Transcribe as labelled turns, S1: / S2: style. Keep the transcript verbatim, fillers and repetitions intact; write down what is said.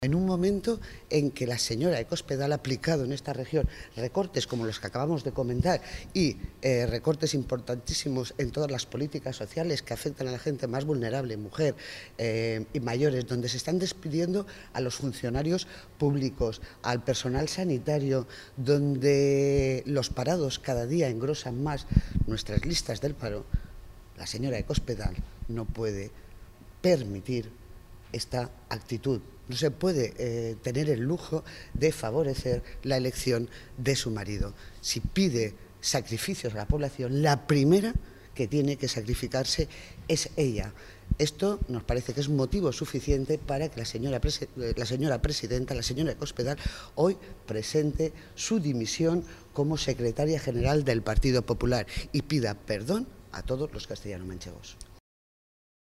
S1: En un momento en que la señora de Cospedal ha aplicado en esta región recortes como los que acabamos de comentar y eh, recortes importantísimos en todas las políticas sociales que afectan a la gente más vulnerable, mujer eh, y mayores, donde se están despidiendo a los funcionarios públicos, al personal sanitario, donde los parados cada día engrosan más nuestras listas del paro, la señora de Cospedal no puede permitir esta actitud. No se puede eh, tener el lujo de favorecer la elección de su marido. Si pide sacrificios a la población, la primera que tiene que sacrificarse es ella. Esto nos parece que es motivo suficiente para que la señora, la señora presidenta, la señora Cospedal, hoy presente su dimisión como secretaria general del Partido Popular y pida perdón a todos los castellano-manchegos.